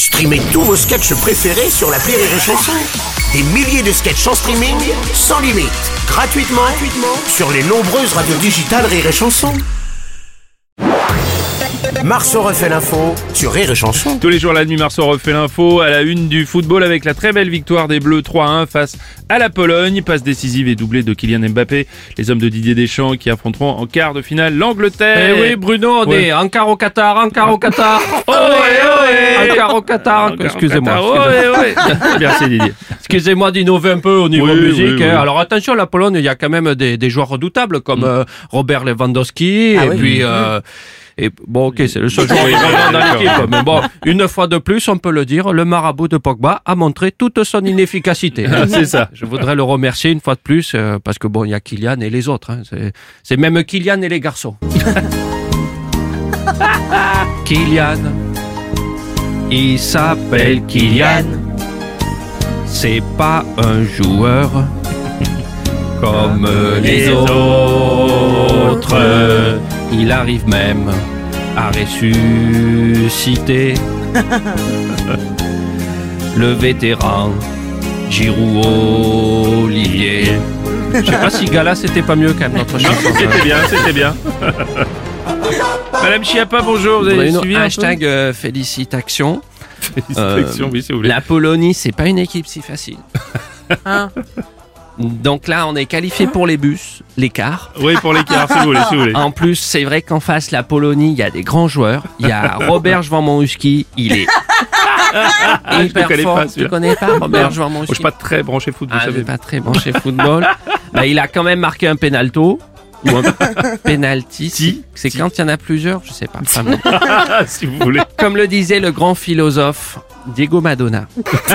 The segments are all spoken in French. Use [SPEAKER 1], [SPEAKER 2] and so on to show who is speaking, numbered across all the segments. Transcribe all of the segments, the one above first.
[SPEAKER 1] Streamez tous vos sketchs préférés sur l'appli Rire et Chanson. Des milliers de sketchs en streaming, sans limite, gratuitement sur les nombreuses radios digitales Rire et Chanson. Marceau refait l'info sur Rire et Chanson.
[SPEAKER 2] Tous les jours la nuit, Marceau refait l'info à la une du football avec la très belle victoire des Bleus 3-1 face à la Pologne. Passe décisive et doublé de Kylian Mbappé. Les hommes de Didier Deschamps qui affronteront en quart de finale l'Angleterre.
[SPEAKER 3] Eh oui, Bruno, on est encore au Qatar. Encore au Qatar, excusez-moi.
[SPEAKER 2] Merci Didier.
[SPEAKER 3] Excusez-moi d'innover un peu au niveau
[SPEAKER 2] Oui,
[SPEAKER 3] musique.
[SPEAKER 2] oui.
[SPEAKER 3] Alors attention, la Pologne, il y a quand même des joueurs redoutables comme Robert Lewandowski et bon, ok, c'est le seul joueur dans l'équipe. Mais bon, une fois de plus, on peut le dire, le marabout de Pogba a montré toute son inefficacité.
[SPEAKER 2] C'est ça.
[SPEAKER 3] Je voudrais le remercier une fois de plus, parce que bon, il y a Kylian et les autres. C'est même Kylian et les garçons. Kylian, il s'appelle Kylian. C'est pas un joueur comme les autres. Il arrive même à ressusciter le vétéran Giroud Olivier. Je sais pas si Gala c'était pas mieux quand même notre chanson.
[SPEAKER 2] C'était bien. Madame Chiappa, bonjour. Vous avez suivi un peu
[SPEAKER 3] hashtag félicitations.
[SPEAKER 2] Félicitations, oui, si vous voulez.
[SPEAKER 3] La Pologne, c'est pas une équipe si facile. Donc là, on est qualifié pour les bus, l'écart.
[SPEAKER 2] Oui, pour l'écart, si vous voulez.
[SPEAKER 3] En plus, c'est vrai qu'en face, la Pologne, il y a des grands joueurs. Il y a Robert Lewandowski, il est hyper fort. Tu connais pas Robert Lewandowski?
[SPEAKER 2] Je suis pas très branché foot, vous savez.
[SPEAKER 3] Pas très branché football. Bah, il a quand même marqué un pénalto. Ou un penalty. C'est quand il y en a plusieurs, je sais pas. Enfin, bon.
[SPEAKER 2] Si vous voulez.
[SPEAKER 3] Comme le disait le grand philosophe Diego Maradona.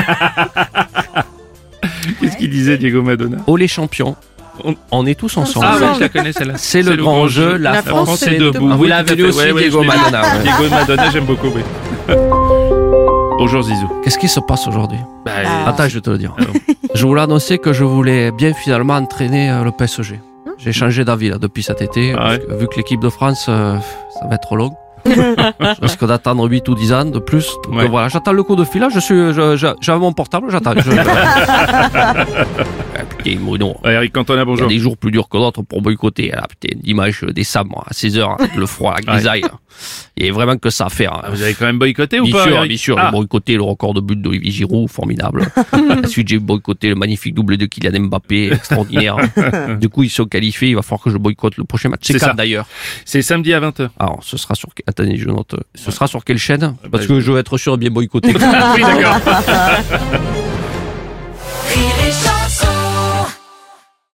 [SPEAKER 2] Qu'est-ce qu'il disait, Diego Maradona?
[SPEAKER 3] Oh les champions, on est tous ensemble.
[SPEAKER 2] Ah oui, je la connais celle-là.
[SPEAKER 3] C'est le grand jeu, la France est debout. Vous l'avez vu aussi, Diego Maradona.
[SPEAKER 2] Diego Maradona, j'aime beaucoup, oui. Bonjour Zizou.
[SPEAKER 3] Qu'est-ce qui se passe aujourd'hui? Attends, je vais te le dire.
[SPEAKER 2] Alors.
[SPEAKER 3] Je voulais annoncer que je voulais bien finalement entraîner le PSG. J'ai changé d'avis là, depuis cet été, parce que, vu que l'équipe de France, ça va être trop long. Je risque d'attendre 8 ou 10 ans de plus. Donc voilà, j'attends le coup de fil là, j'avais mon portable, j'attends. Putain, Bruno.
[SPEAKER 2] Eric Cantona,
[SPEAKER 3] Il y
[SPEAKER 2] bonjour.
[SPEAKER 3] a des jours plus durs que d'autres pour boycotter. Là, putain, dimanche décembre à 16h, avec le froid, la grisaille. Il y a vraiment que ça à faire.
[SPEAKER 2] Vous avez quand même boycotté ou pas, Eric?
[SPEAKER 3] Bien sûr, j'ai boycotté le record de but d'Olivier Giroud, formidable. Ensuite, j'ai boycotté le magnifique doublé de Kylian Mbappé, extraordinaire. Du coup, ils sont qualifiés, il va falloir que je boycotte le prochain match. C'est quand d'ailleurs?
[SPEAKER 2] C'est samedi à 20h.
[SPEAKER 3] Alors, ce sera sur... Attendez, je note. Ce sera sur quelle chaîne? Parce que je veux être sûr de bien boycotter.
[SPEAKER 2] Oui, d'accord.